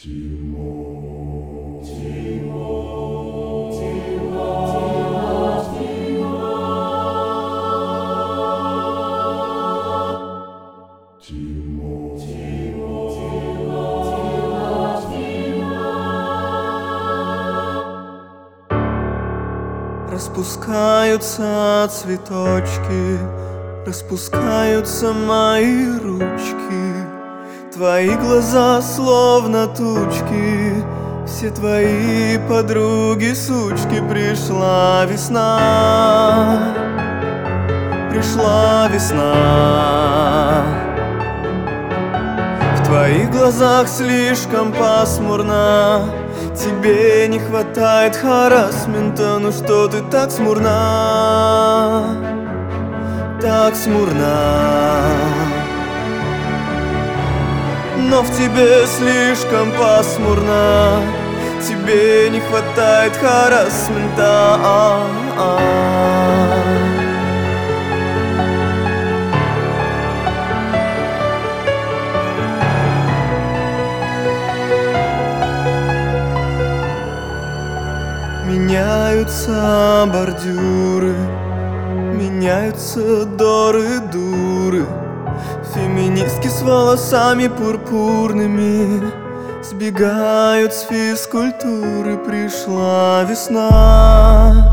Распускаются цветочки, распускаются мои ручки. Твои глаза словно тучки, все твои подруги сучки. Пришла весна, пришла весна. В твоих глазах слишком пасмурно, тебе не хватает харассмента. Ну что ты так смурна, так смурна? Но в тебе слишком пасмурно, тебе не хватает харассмента. Меняются бордюры, меняются доры-дуры. Феминистки с волосами пурпурными сбегают с физкультуры. Пришла весна,